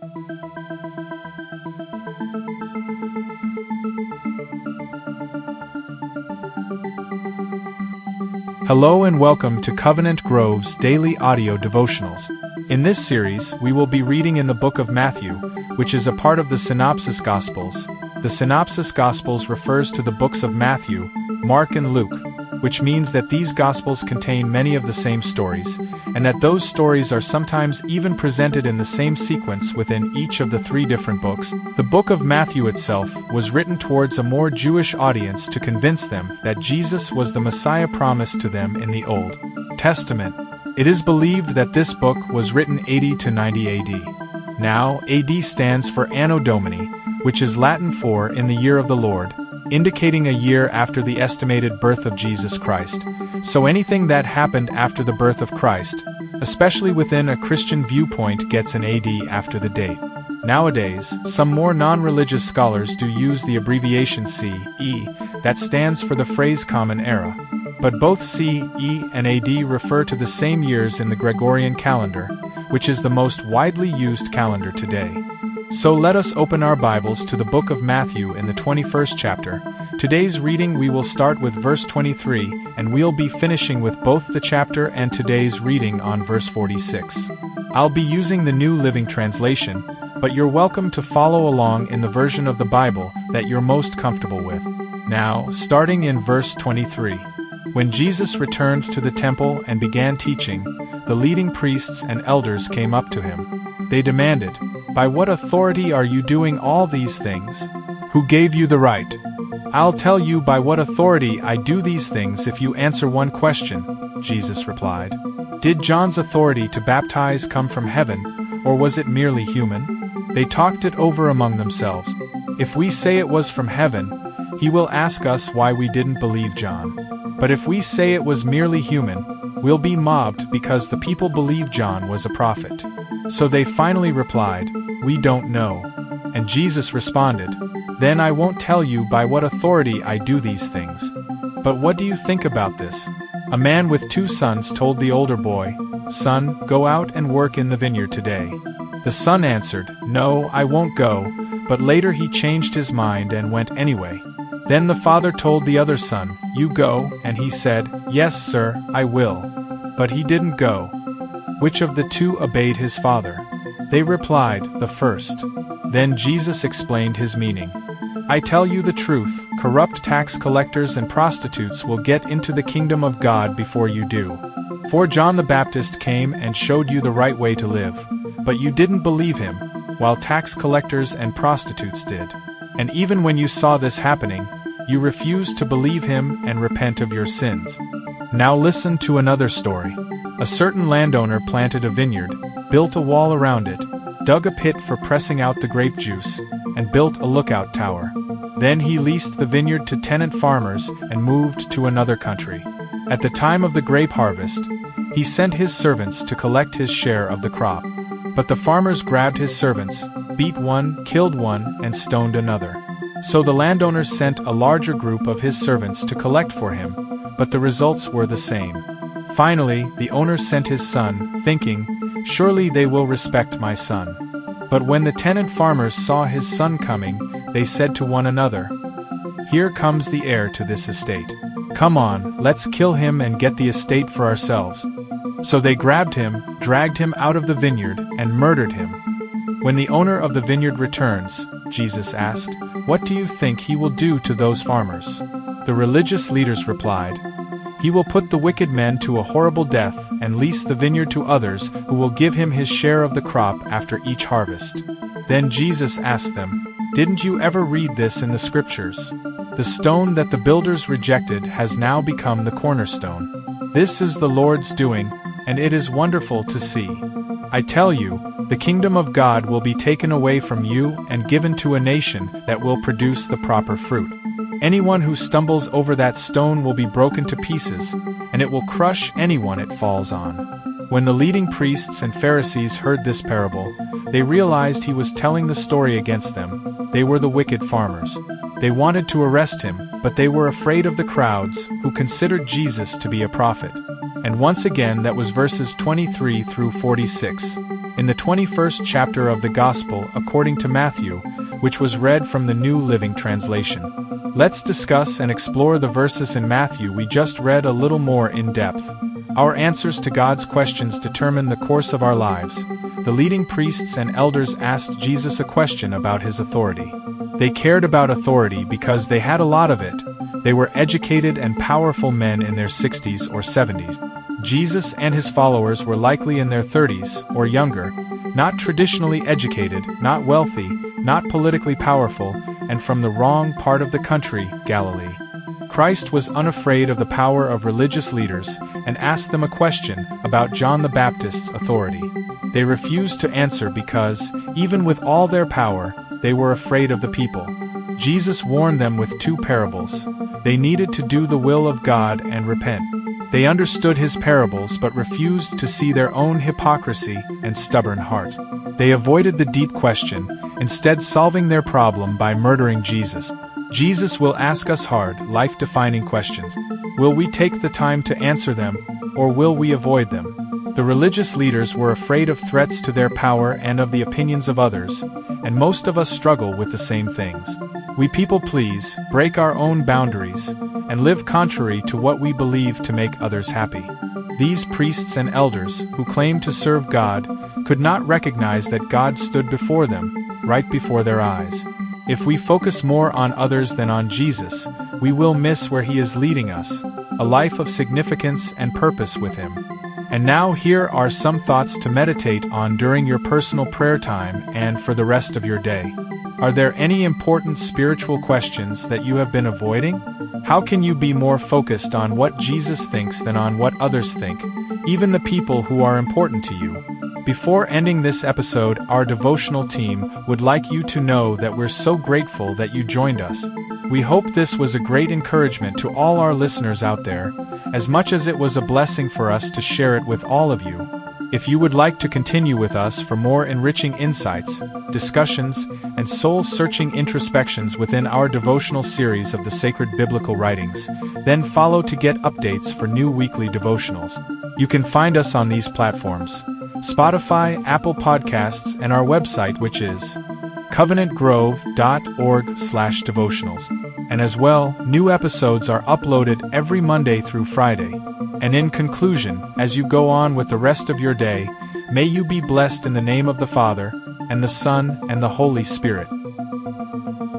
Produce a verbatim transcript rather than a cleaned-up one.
Hello and welcome to Covenant Grove's daily audio devotionals. In this series, we will be reading in the book of Matthew, which is a part of the Synopsis Gospels. The Synopsis Gospels refers to the books of Matthew, Mark and Luke, which means that these Gospels contain many of the same stories, and that those stories are sometimes even presented in the same sequence within each of the three different books. The book of Matthew itself was written towards a more Jewish audience to convince them that Jesus was the Messiah promised to them in the Old Testament. It is believed that this book was written eighty to ninety A D. Now, A D stands for Anno Domini, which is Latin for in the year of the Lord, indicating a year after the estimated birth of Jesus Christ. So anything that happened after the birth of Christ, especially within a Christian viewpoint, gets an A D after the date. Nowadays, some more non-religious scholars do use the abbreviation C E that stands for the phrase Common Era. But both C E and A D refer to the same years in the Gregorian calendar, which is the most widely used calendar today. So let us open our Bibles to the book of Matthew in the twenty-first chapter. Today's reading we will start with verse twenty-three, and we'll be finishing with both the chapter and today's reading on verse forty-six. I'll be using the New Living Translation, but you're welcome to follow along in the version of the Bible that you're most comfortable with. Now, starting in verse twenty-three. When Jesus returned to the temple and began teaching, the leading priests and elders came up to him. They demanded, "By what authority are you doing all these things? Who gave you the right?" "I'll tell you by what authority I do these things if you answer one question," Jesus replied. "Did John's authority to baptize come from heaven, or was it merely human?" They talked it over among themselves. "If we say it was from heaven, he will ask us why we didn't believe John. But if we say it was merely human, we'll be mobbed because the people believe John was a prophet." So they finally replied, "We don't know." And Jesus responded, "Then I won't tell you by what authority I do these things. But what do you think about this? A man with two sons told the older boy, 'Son, go out and work in the vineyard today.' The son answered, 'No, I won't go,' but later he changed his mind and went anyway. Then the father told the other son, 'You go,' and he said, 'Yes, sir, I will.' But he didn't go. Which of the two obeyed his father?" They replied, "The first." Then Jesus explained his meaning. "I tell you the truth, corrupt tax collectors and prostitutes will get into the kingdom of God before you do. For John the Baptist came and showed you the right way to live, but you didn't believe him, while tax collectors and prostitutes did. And even when you saw this happening, you refused to believe him and repent of your sins." Now listen to another story. A certain landowner planted a vineyard, built a wall around it, dug a pit for pressing out the grape juice, and built a lookout tower. Then he leased the vineyard to tenant farmers and moved to another country. At the time of the grape harvest, he sent his servants to collect his share of the crop. But the farmers grabbed his servants, beat one, killed one, and stoned another. So the landowner sent a larger group of his servants to collect for him, but the results were the same. Finally, the owner sent his son, thinking, "Surely they will respect my son." But when the tenant farmers saw his son coming, they said to one another, "Here comes the heir to this estate. Come on, let's kill him and get the estate for ourselves." So they grabbed him, dragged him out of the vineyard, and murdered him. When the owner of the vineyard returns, Jesus asked, "What do you think he will do to those farmers?" The religious leaders replied, "He will put the wicked men to a horrible death and lease the vineyard to others who will give him his share of the crop after each harvest." Then Jesus asked them, "Didn't you ever read this in the scriptures? The stone that the builders rejected has now become the cornerstone. This is the Lord's doing, and it is wonderful to see. I tell you, the kingdom of God will be taken away from you and given to a nation that will produce the proper fruit. Anyone who stumbles over that stone will be broken to pieces, and it will crush anyone it falls on." When the leading priests and Pharisees heard this parable, they realized he was telling the story against them. They were the wicked farmers. They wanted to arrest him, but they were afraid of the crowds, who considered Jesus to be a prophet. And once again that was verses twenty-three through forty-six. in the twenty-first chapter of the Gospel according to Matthew, which was read from the New Living Translation. Let's discuss and explore the verses in Matthew we just read a little more in depth. Our answers to God's questions determine the course of our lives. The leading priests and elders asked Jesus a question about his authority. They cared about authority because they had a lot of it. They were educated and powerful men in their sixties or seventies. Jesus and his followers were likely in their thirties or younger, not traditionally educated, not wealthy, not politically powerful, and from the wrong part of the country, Galilee. Christ was unafraid of the power of religious leaders and asked them a question about John the Baptist's authority. They refused to answer because, even with all their power, they were afraid of the people. Jesus warned them with two parables. They needed to do the will of God and repent. They understood his parables but refused to see their own hypocrisy and stubborn heart. They avoided the deep question, instead solving their problem by murdering Jesus. Jesus will ask us hard, life-defining questions. Will we take the time to answer them, or will we avoid them? The religious leaders were afraid of threats to their power and of the opinions of others, and most of us struggle with the same things. We people please, break our own boundaries, and live contrary to what we believe to make others happy. These priests and elders, who claimed to serve God, could not recognize that God stood before them, right before their eyes. If we focus more on others than on Jesus, we will miss where he is leading us, a life of significance and purpose with him. And now here are some thoughts to meditate on during your personal prayer time and for the rest of your day. Are there any important spiritual questions that you have been avoiding? How can you be more focused on what Jesus thinks than on what others think, even the people who are important to you? Before ending this episode, our devotional team would like you to know that we're so grateful that you joined us. We hope this was a great encouragement to all our listeners out there, as much as it was a blessing for us to share it with all of you. If you would like to continue with us for more enriching insights, discussions, and soul-searching introspections within our devotional series of the sacred biblical writings, then follow to get updates for new weekly devotionals. You can find us on these platforms: Spotify, Apple Podcasts, and our website, which is covenant grove dot org slash devotionals. And as well, new episodes are uploaded every Monday through Friday. And in conclusion, as you go on with the rest of your day, may you be blessed in the name of the Father, and the Son, and the Holy Spirit.